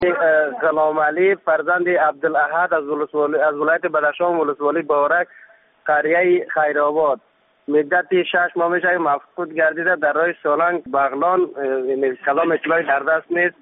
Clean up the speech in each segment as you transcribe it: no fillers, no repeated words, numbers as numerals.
غلام علی فرزند عبدالاحد از ولایت بدخشان ولسوالی بارک قریه خیرآباد مدت 6 ماه میشه مفقود گردیده در راه سالنگ بغلان. کلام اطلاعی در دست نیست.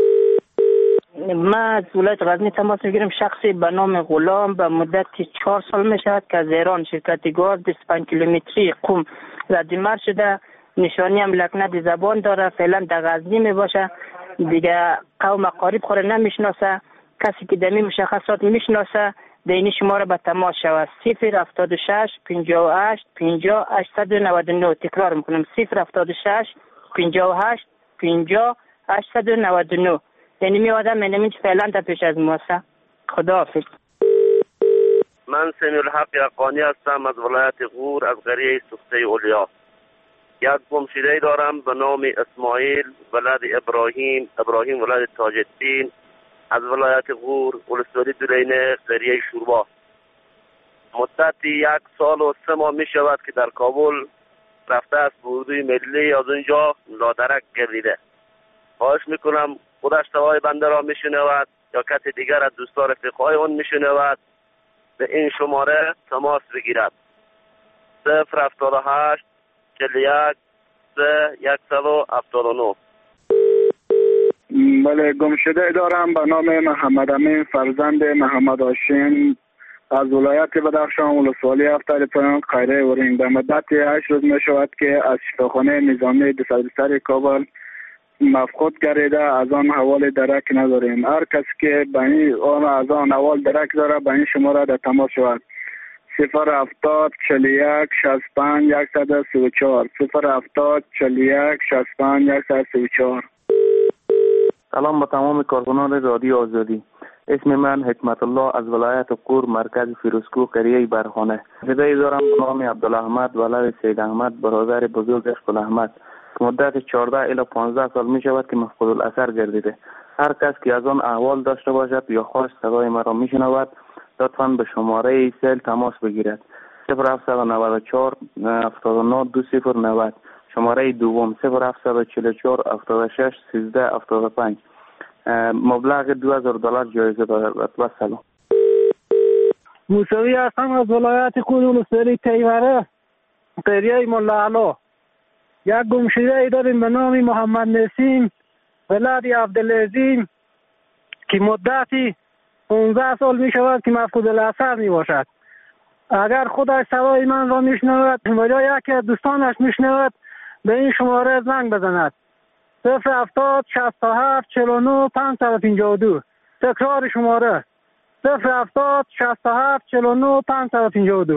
ما از ولایت غزنی تماس میگیرم. شخصی به نام غلام به مدت 4 سال میشود که از ایران شرکت گاز 25 کیلومتری قم ردیمر شده. نشانی هم لکنت زبان داره. فعلا در غزنی میباشه. دیگه قوم قریب خوره نمیشناسه. کسی که دمی مشخصات میشناسه دینی شماره به تماس شود 076 58 50 899. تکرار میکنم 076 58 50 899. یعنی می آدم من فعلا تا پیش از موسا. خداحافظ. من سمی الحق یقانی هستم از ولایت غور از قریه سخته اولیا. یک گمشده دارم به نام اسماعیل ولد ابراهیم ولد تاج الدین از ولایت غور ولسوالی درینه قریه شوربا. مدت 1 سال و 3 ماه می شود که در کابل رفته است به اردوی ملی، از اونجا لادرک گردیده. خواهش میکنم خودش صدای بنده را میشنود یا کسی دیگر از دوستان رفیقای اون میشنود به این شماره تماس بگیرد 078 41 179. بله، گمشده دارم به نام محمد امین فرزند محمد هاشم از ولایت بدخشان ولسوالی هفتاد پایان قریه اورینگ. در مدت 8 روز می شود که از شفاخانه نظامی سر کابل مفقود گردیده. از آن حوال درک نداریم. هر کسی که از آن حوال درک داره به این شماره در تماس شود 070 41 65 134 070 41 65 134. سلام به تمام کارکنان رادیو آزادی. اسم من حکمت الله از ولایت قور مرکز فیروزکو قریه برخانه. هدیه دارم به نام عبدالاحمد ولد سید احمد برادر بزرگش گل احمد. مدت 14 الی 15 سال می شود که مفقود الاثر گردیده. هر کس که از آن احوال داشته باشد یا خواست صدای مرا می شنود لطفاً به شماره سیل تماس بگیرد 0794 79 2090. شماره دوم 0744 76 13 75. مبلغ $2000 جایزه دارد. و سلام. موسوی هستم از ولایت قور ولسوالی تیوره قریه ملاعلا. یک گمشده داریم به نام محمد نسیم ولد عبدالعظیم که مدتی 15 سال می شود که مفقود الاثر می باشد. اگر خودش صدای من را می شنود و یا یکی از دوستانش می شنود به این شماره زنگ بزند 070 67 49 552. تکرار شماره 070 67 49 552.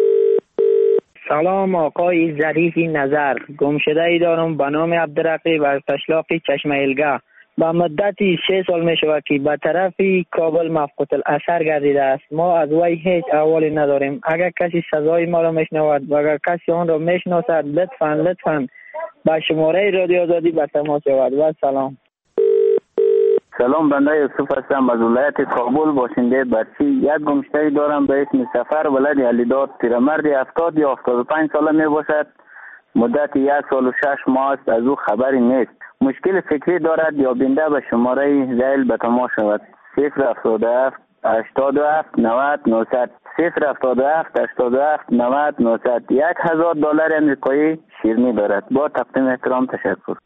سلام آقای ظریفی نظر. گمشده ای دارم به نام عبدالرقیب از تشلاق چشم ایلگاه. با مدت 6 سال می شود که به طرف کابل مفقود الاثر گردیده است. ما از وی هیچ احوالی نداریم. اگر کسی صدای ما را میشنود و اگر کسی آن را میشناسد لطفاً با شماره رادیو آزادی به تماس شود. و سلام. سلام، بنده یوسف هستم از ولایت کابل باشنده برچی. یک گمشده دارم به اسم سفر ولد علیداد. پیرمرد 70 یا 75 ساله می باشد. مدت 1 سال و 6 ماه است. از او خبری نیست. مشکل فکری دارد یا بنده به شماره زیل به تماس شود 077 87 90 900 077 87 90 900. $1000 امریکایی شیرینی دارد. با تقدیم احترام تشکر.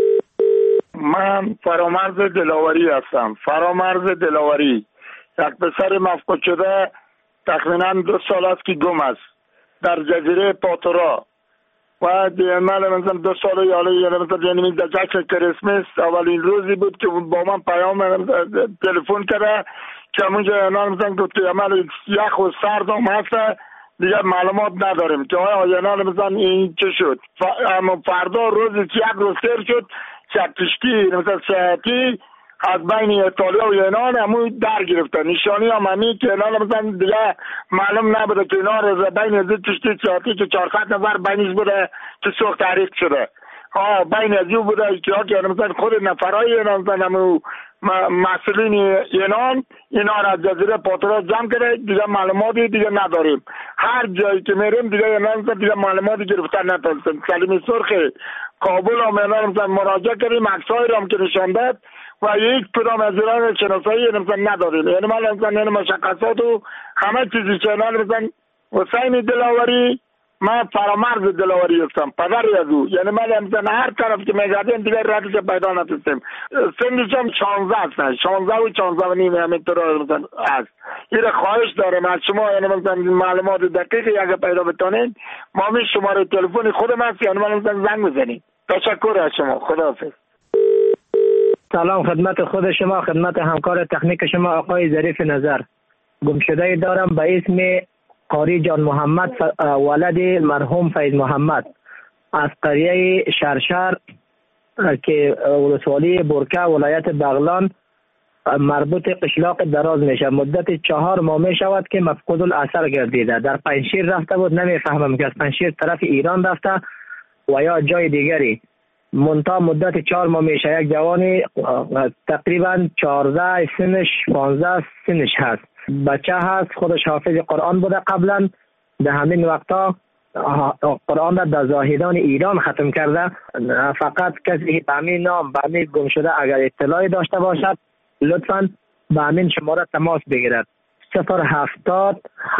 من فرامرز دلاوری هستم. فرامرز دلاوری یک پسر مفقود شده تقریبا 2 سال است که گم است در جزیره پاتورا و دیمال مثلا 2 سال یا مثلا در جشن کریسمس اولین روزی بود که با من پیام تلفن کرده که اونجا مثلا گفت که عمل یخ و سرد هم هست دیگه معلومات نداریم که آیا مثلا این چه شد. اما فردا روزی که 1 روز سر شد کشتی مثلا ساعتی از بین ایتالیا و یونان همون در گرفته. نشانی هم همی که مثلا دیگه معلوم نبوده که اینا رو بین از کشتی ساعتی که 400 نفر بینش بوده که سوخت تحریک شده. بین از یو بوده که مثلا خود نفرهای مثلا همون مسئولین یونان اینا را از جزیره پاتورا جمع کرده. دیگه معلوماتی دیگه نداریم. هر جایی که میریم دیگه معلوماتی گرفتن نداریم. کلمه سرخ کابل هم مثلا مراجعه کردیم، عکسای را هم که نشان داد و یک کدام از اینا شناسایی مثلا نداریم. یعنی ما مثلا مشخصات و همه چیزی که مثلا حسین دلاوری، من فرامرز دلاوری هستم، پدری از او. یعنی من مثلا هر طرف که میگردیم دیگه ردش پیدا نتونستیم. سنش هم 16 هستن، 16 و 14 و نیم همینطور مثلا هست. این خواهش دارم از شما، یعنی مثلا معلومات دقیقی اگه پیدا بتونین ما می شماره تلفن خودم هست، یعنی من مثلا زنگ بزنید. تشکر از شما، خداحافظ. سلام خدمت خود شما، خدمت همکار تکنیک شما آقای ظریف نظر. گمشده دارم به اسم قاری جان محمد ولد مرحوم فیض محمد از قریه شرشر که ولسوالی برکه ولایت بغلان مربوط قشلاق دراز میشه. مدت 4 ماه می شود که مفقود الاثر گردیده. در پنجشیر رفته بود، نمیفهمم که از پنجشیر طرف ایران رفته و یا جای دیگری. منتها مدت 4 ماه میشه. یک جوانی تقریبا 14 سنش 15 سنش هست، بچه هست، خودش حافظ قرآن بوده قبلا. در همین وقتا قرآن را در زاهدان ایران ختم کرده. فقط کسی به همین نام به همین گم شده اگر اطلاعی داشته باشد لطفاً به همین شماره تماس بگیرد. 070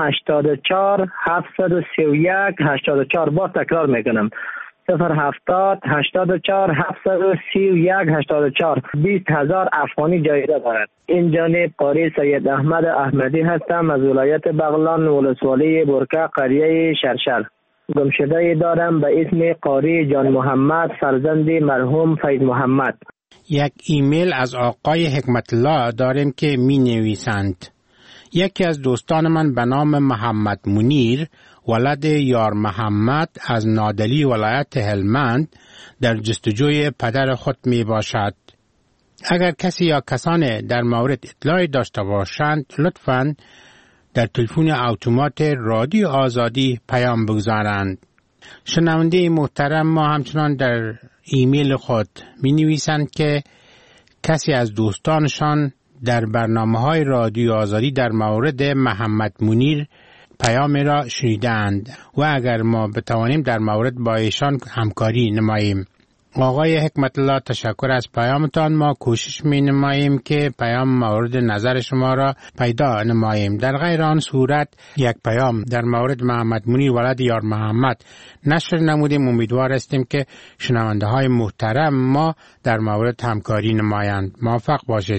84 731 84. باز تکرار میکنم 070 84 731 84. 20,000 افغانی جایزه دارد. این جانب قاری سید احمد احمدی هستم از ولایت بغلان ولسوالی برکه قریه شرشر. گمشده دارم به اسم قاری جان محمد فرزند مرحوم فیض محمد. یک ایمیل از آقای حکمت الله داریم که می نویسند: یکی از دوستان من به نام محمد منیر ولد یار محمد از نادلی ولایت هلمند در جستجوی پدر خود می باشد. اگر کسی یا کسان در مورد اطلاعی داشته باشند لطفاً در تلفن اتومات رادیو آزادی پیام بگذارند. شنونده محترم ما همچنان در ایمیل خود می نویسند که کسی از دوستانشان در برنامه‌های رادیو آزادی در مورد محمد منیر پیام را شنیدند و اگر ما بتوانیم در مورد با ایشان همکاری نماییم. آقای حکمت الله تشکر از پیامتان. ما کوشش می نماییم که پیام مورد نظر شما را پیدا نماییم. در غیر آن صورت یک پیام در مورد محمد منیر ولد یار محمد نشر نمودیم. امیدوار هستیم که شنونده های محترم ما در مورد همکاری نمایند. موفق باشید.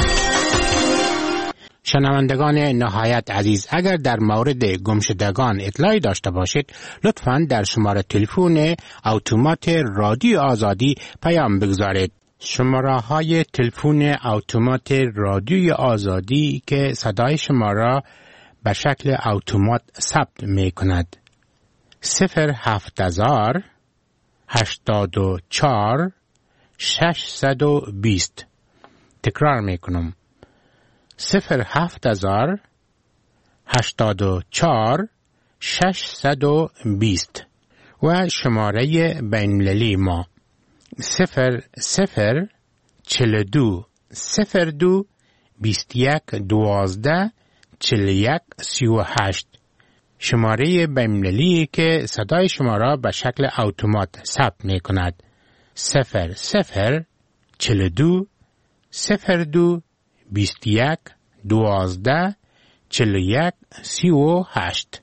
شنوندگان نهایت عزیز، اگر در مورد گمشدگان اطلاعی داشته باشید لطفاً در شماره تلفن اتومات رادیو آزادی پیام بگذارید. شماره های تلفن اتومات رادیو آزادی که صدای شما را به شکل اتومات ثبت می کند: 070 84 620. تکرار می کنم: 070 84 620 و شماره بین‌المللی ما 00 42 02 21 12 41 38. شماره بین‌المللی که صدای شما را به شکل اتومات ثبت می کند: 00 42 02 21 12 41 38.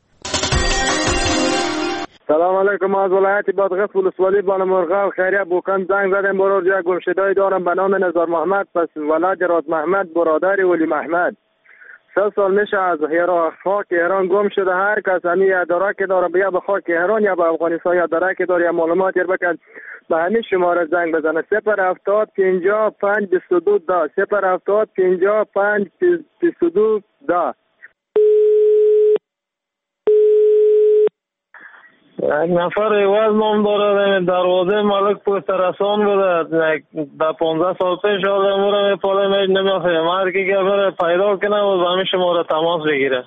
سلام علیکم. از ولایت بادغیس ولسوالی بانمرغه خیریه بوکان زنگ زدم. برای یک گمشده دارم به نام نزار محمد پس ولد راز محمد برادر ولی محمد. 3 سال میشه از خاک ایران گم شده. هر کس همی اداره که داره بیا به خاک ایران یا به افغانستان یا اداره که داره یا معلومات یر بکن به همین شماره زنگ بزنه: 070 55 22 10 070 55 22 10. یک نفر ایواز نام داره، دروازه ملک پشت رسان بوده. در 15 سال پیش آدم بوده میپاله نمیافه مرکی که بره پیدا کنه و به همین شماره تماس بگیره.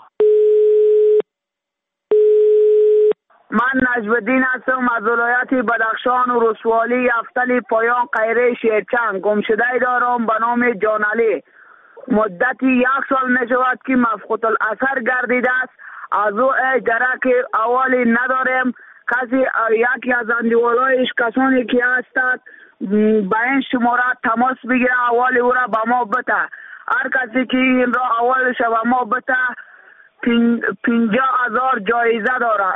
من نجم‌الدین هستم از ولایت بدخشان و رسوالی افتلی پایان قیره شیرچند. گمشده دارم به نام جان علی. مدتی 1 سال می شود که مفقود الاثر گردیده است. از او درک اولی نداریم. کسی یکی از اندیولایش کسانی که هستند با این شماره تماس بگیره، احوال او را به ما بده. هر کسی که این را احوالش به ما بده 50,000 جایزه داره.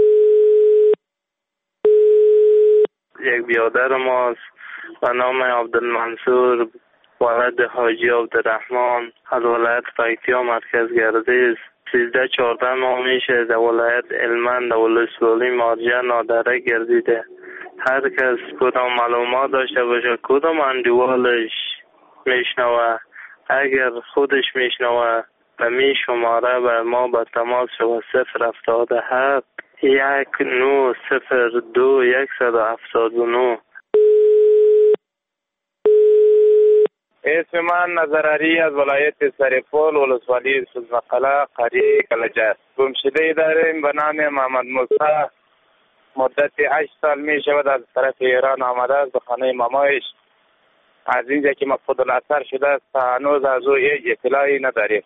یک بیادر ماست به نام عبدالمنصور ولد حاجی عبدالرحمن از ولایت پکتیا مرکز گردیز. 13-14 ماه میشه در ولایت علمند در ولسوالی مارجه نادره گردیده. هر کس کدام معلومات داشته باشه، کدام اندیوالش میشنوه، اگر خودش میشنوه به می شماره به ما به تماس شود 077 1902 179. اسم من نظرعلی از ولایت سرپل ولسوالی سوزمقله قریه کلجه. گمشده داریم به نام محمد موسی. مدت 8 سال می شود از طرف ایران آمده است به خانه مامایش. از اینجا که مفقود الاثر شده است هنوز از او هیچ اطلاعی نداریم.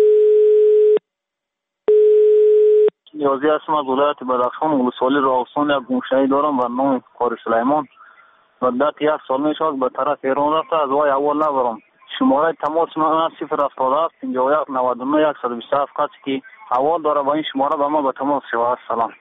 نیازی هستم از ولایت بدخشان ولسوالی راوسان. یک گمشده‌ای دارم به نام قاری سلیمان. مدت 1 سال می شود به طرف ایران رفته، از وای اول ندارم. شماره تماس من 077 51 99 127. کسی که اول داره با این شماره به ما به تماس شود. سلام.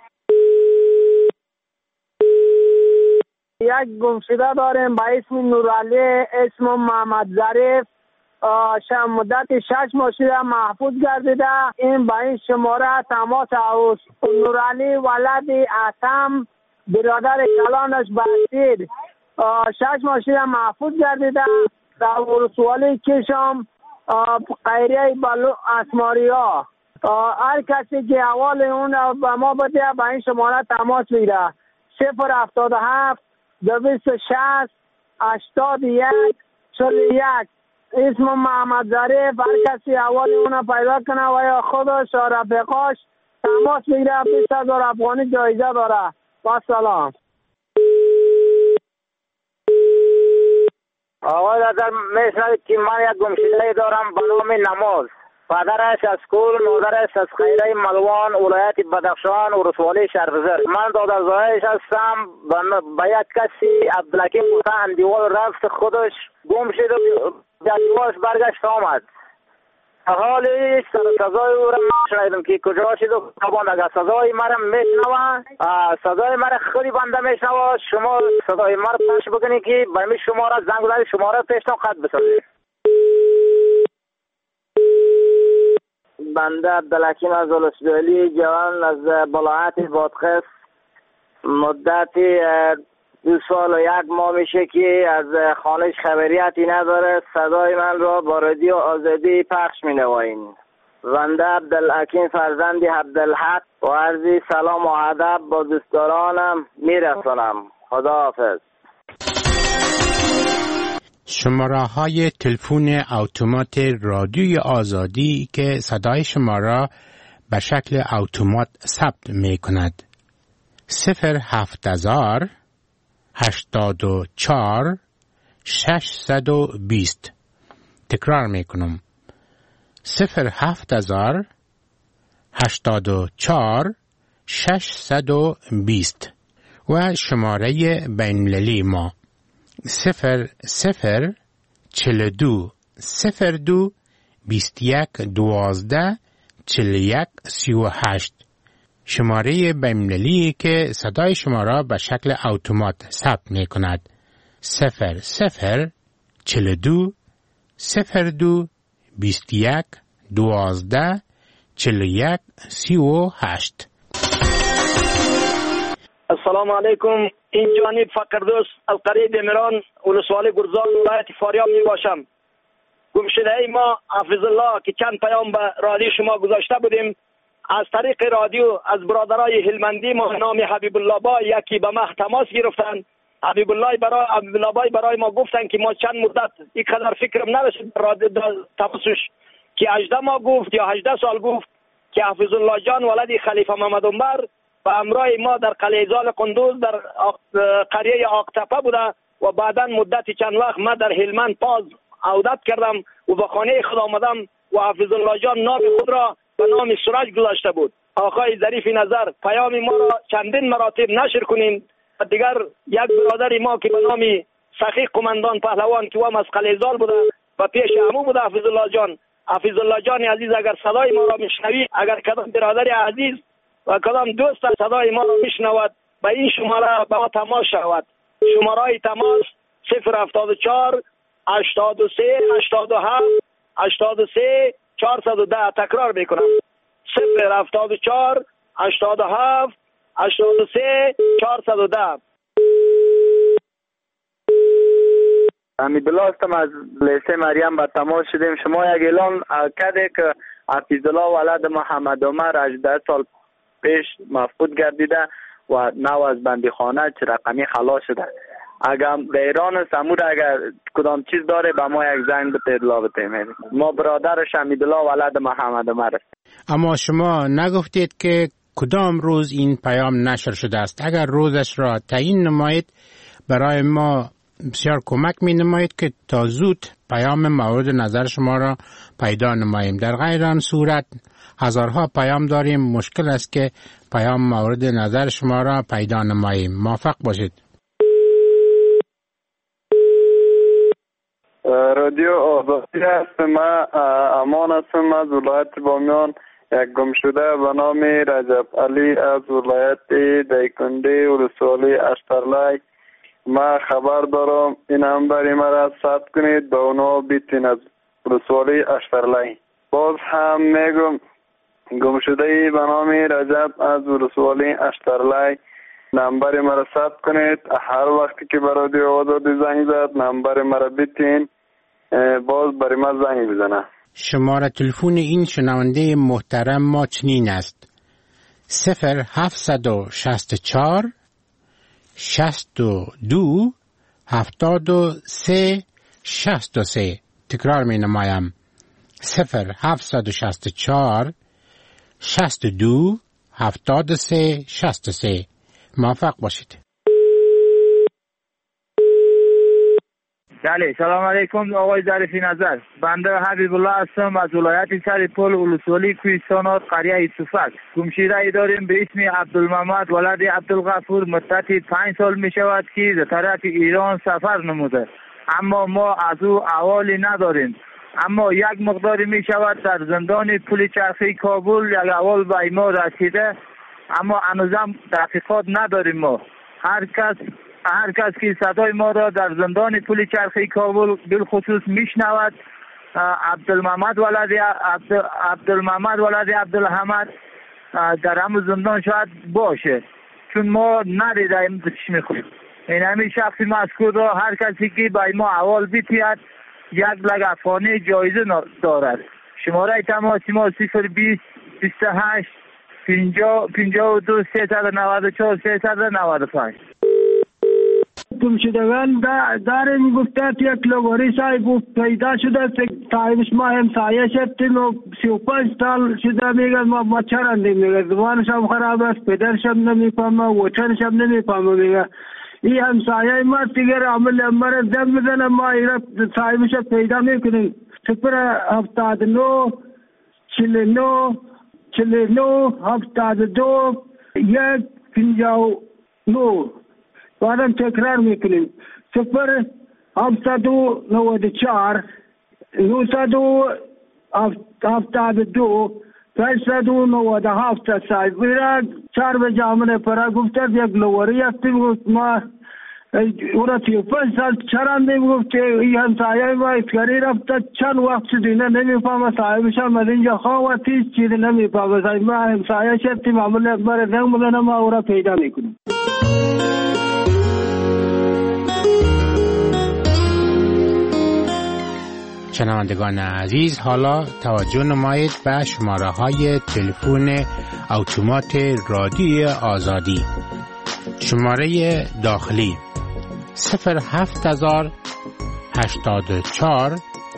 یک گمشده داریم به اسم نورعلی، اسم محمد ظریف. مدت 6 ماه شده محفوظ گردیده. این به این شماره تماس اوست. نورعلی ولد عتم برادر کلانش بسیر 6 ماه شده محفوظ گردیده در ولسوالی کشم قیریه بلو اسماریا. هر کسی که اول اون به ما بده به این شماره تماس بگیره. 077 260 81 41. اسم محمد ظریف. هر کسی اول اون پیدا کنه و یا خودش و رفیقاش تماس بگیره. 20,000 افغانی جایزه داره. با سلام. آقا دادر میشنوید که من یک گمشده دارم به نام نماز. پدرش از کول، مادرش از خیره ملوان ولایت بدخشان ولسوالی شهرزر. من دادرزایش هستم. به یک کسی عبدالحکیم گفته اندیوال رفت، خودش گم شد و اندیوالش برگشت آمد. حالی سزای او را شنیدم که کجا شد و کباند. اگر سزای مرا میشنوه، سزای مرا خودی بنده میشنوه، شما سزای مرا پخش بکنید که به می شماره زنگ بزنید، شماره پیشتان خط بسازید. بنده عبدالحکیم از ولسوالی جوان از ولایت بادغیس. مدتی 2 سال و 1 ماه میشه که از خانهش خبریتی نداره. صدای من را با رادیو آزادی پخش مینواییم. بنده عبدالحکیم فرزند عبدالحق و عرضی سلام و ادب با دوستدارانم میرسانم. خداحافظ. شماره های تلفن اتومات رادیوی آزادی که صدای شما را به شکل اتومات ثبت می کند. 070 84 620. تکرار می کنم. 070 84 620 و شماره بین‌المللی ما 00 42 02 21 12 41 38. شماره بین‌المللی که صدای شما را به شکل اتومات ثبت می کند. 00 42 02 21 12 41 38. السلام علیکم. این جانب فقردوست القریه دمیران ولسوالی گرزان ولایت فاریاب می باشم. گمشده ای ما حفظ الله که چند پیام به رادیو شما گذاشته بودیم، از طریق رادیو از برادرای هلمندی ما نام حبیب الله بای یکی به ما تماس گرفتن. حبیب الله بای برای ما گفتن که ما چند مدت یک قدر فکرم نداشت تماسش که 18 ماه گفت یا 18 سال گفت که حفظ الله جان ولد خلیفه محمد عمر و همراه ما در قلعه زال قندوز در قریه آقتپه بوده و بعدا مدت چند وقت ما در هلمند پاز عودت کردم و به خانه خود آمدم و حفظ الله جان نام خود را به نام سراج گذاشته بود. آقای ظریف نظر پیام ما را چندین مراتب نشر کنین. دیگر یک برادر ما که به نام سخی قماندان پهلوان که و مسقل زال بوده و پیش همو بوده حفیظ الله جان عزیز، اگر صدای ما را میشنوی، اگر کدام برادر عزیز و کدام دوست صدای ما را میشنود، به این شماره با ما تماس شود. شماره تماس 074 83 87 83 410. تکرار میکنم 074 87 83 410. حمیدالله هستم، از لیسه مریم به تماس شدیم. شما یک اعلان کرده که حفیظالله ولد محمد عمر 18 سال پیش مفقود گردیده و نو از بندیخانه چه رقمی خلاص شده. اگر به ایران سمود اگر کدام چیز داره به ما یک زنگ بده اطلاع بده. ما برادرش حمیدالله ولد محمد عمر است. اما شما نگفتید که کدام روز این پیام نشر شده است. اگر روزش را تعیین نمایید برای ما بسیار کمک می نماید که تا زود پیام مورد نظر شما را پیدا نماییم. در غیر آن صورت هزارها پیام داریم، مشکل است که پیام مورد نظر شما را پیدا نماییم. موفق باشید. رادیو آزادی هست. من امان هستم از ولایت بامیان. یک گمشده به نام رجب علی از ولایت دیکنده ولسوالی اشترلای. ما خبر دارم این نمبر مرا ثبت کنید به اونا بیتین از ولسوالی اشترلای. باز هم میگم گمشده به نام رجب از ولسوالی اشترلای نمبر مرا ثبت کنید. هر وقتی که برای رادیو آزادی زنگ زد نمبر مرا بیتین، باز برای ما زنگ بزنه. شماره تلفن این شنونده محترم ما چنین است: 0764 62 73 63. تکرار می نمایم: 0764 62 73 63. موفق باشید. بله، سلام علیکم آقای ظریفی نظر. بنده حبیب الله هستم از ولایت سرپل ولسوالی کوهستان قریه صفک. گمشده داریم به اسم عبدالمحمد ولد عبدالغفور. مدت 5 سال می شود که در طرف ایران سفر نموده، اما ما از او احوالی نداریم. اما یک مقداری می شود در زندان پل چرخی کابل یک احوال به ما رسیده، اما هنوزم تحقیقات نداریم. ما هر کس که صدای ما را در زندان پل چرخی کابل بالخصوص میشنود، عبدالمحمد ولد عبدالحمد در همون زندان شاید باشه، چون ما ندیدیم چی میخویم. این همین شخص مذکور را هر کسی که به ما احوال بیتید 1 لک افغانی جایزه دارد. شماره تماس ما 020 28 52 394 395. گمشدگان داریم گفتند یک لوگوری صاحب پیدا شده تایمش ما همسایه شدیم و 35 سال شده. میگن ما چرندیم، میگن زبانش هم خراب است، پدرش هم نمیفهمه، وطنش هم نمیفهمه. میگن این همسایه ما دیگر عمل امر دم میزنه، ما ایرا صاحبش پیدا میکنیم. 079 49 49 72 1 59. بعدم تکرار میکنیم 0794 972 597. صاحب میرا 4 بجه آمده پرا گفتد یک لواری هستیم. ما او را 35 سال چراندیم. گفت این همسایه ما اسکری رفته چند وقت شد اینا نمیفهمه، صاحبش هم از اینجا خواه هیچ چیز نمیفهمه. صاحب ما همسایه شدیم عمل بر رنگ بزنه، ما او را پیدا میکنیم. شنوندگان عزیز، حالا توجه نمایید به شماره های تلفن اتومات رادیو آزادی. شماره داخلی 07084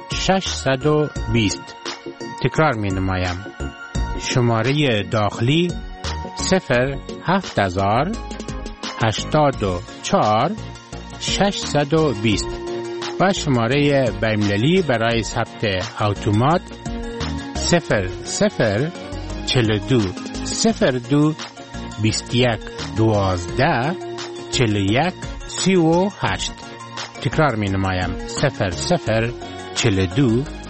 620. تکرار می نمایم: شماره داخلی 07084 620 و شماره بین‌المللی برای ثبت اتومات 0042 02 21 12 41 38. تکرار می نمایم 0042